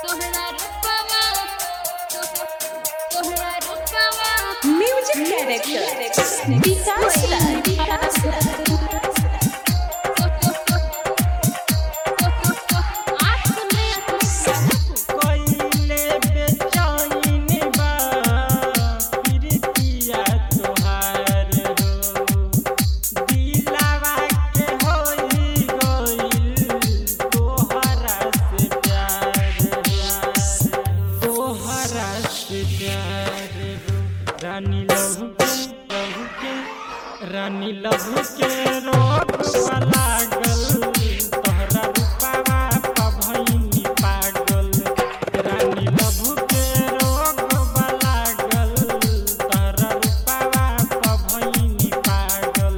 Music director Vikas रानी लहू के रोग लागल तोहरा रूपावा पभइनी पागल रानी लहू के रोग लागल तोहरा रूपावा पभइनी पागल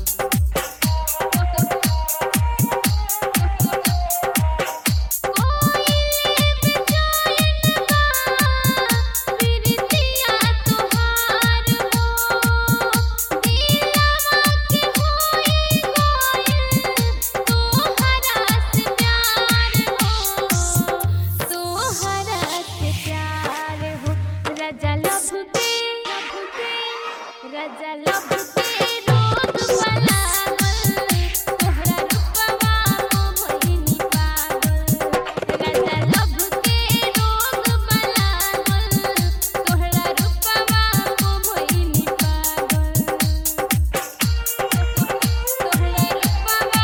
राजा लब के रोग लागल तोहरा रूपवा मोहिनी पागल राजा लब के रोग लागल तोहरा रूपवा मोहिनी पागल तोहरा रूपवा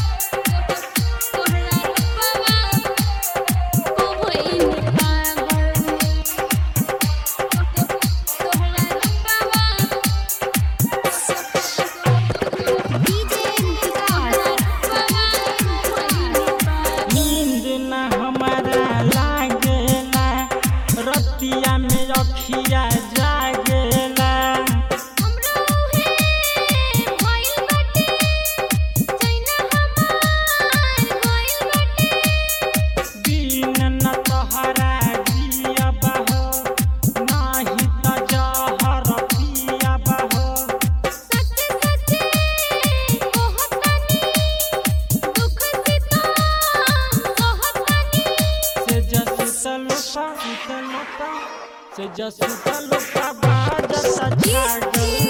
मोहिनी पागल रतिया में अखिया जागेला हमरो हे भइल बाटे चैना हमार गइल बाटे बिन न तोहरा जियबा हो नाही त जहर पियबा हो सच्चे सच्चे कहतानी दुख सितम कहतानी से जसुतलुका से जसुतलुका बाजता जागल